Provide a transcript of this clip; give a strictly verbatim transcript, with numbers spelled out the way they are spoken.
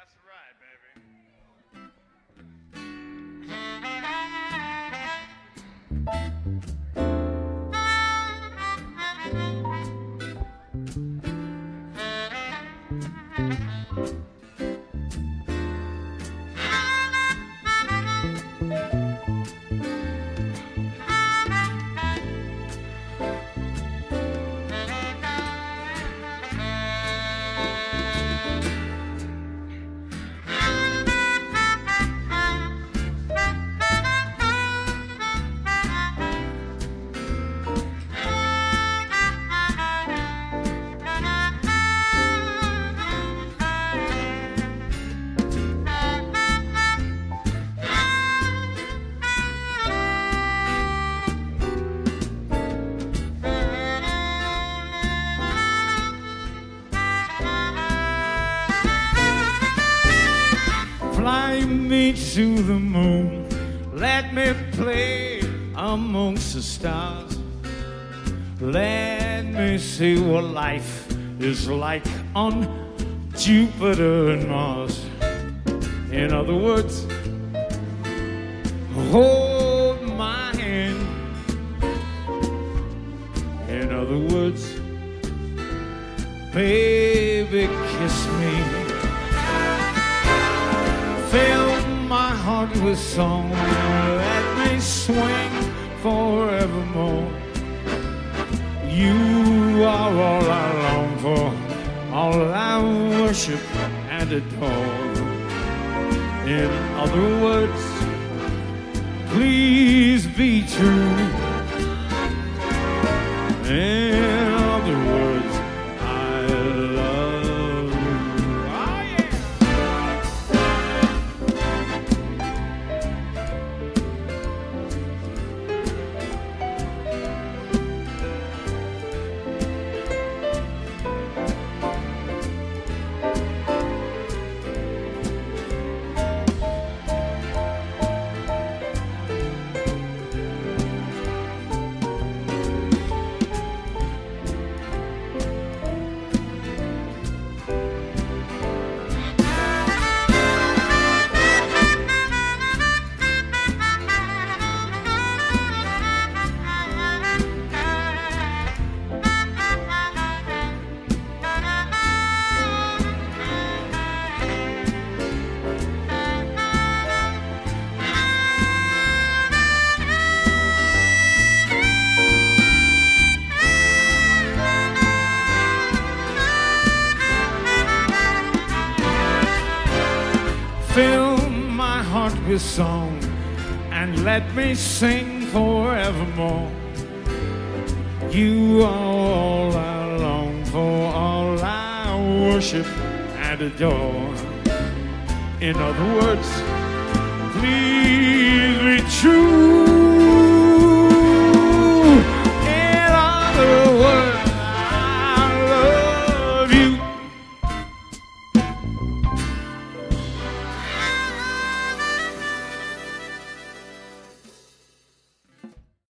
Fly me to the moon, let me play amongst the stars. Let me see what life is like on Jupiter and Mars. In other words, hold my hand. In other words, baby, kiss me. Fill my heart with song, let me swing forevermore. You are all I long for, all I worship and adore. In other words, please be true. In other words, I love you. Oh, yeah. Fill my heart with song and let me sing forevermore. You are all I long for, all I worship and adore. In other words, please be true.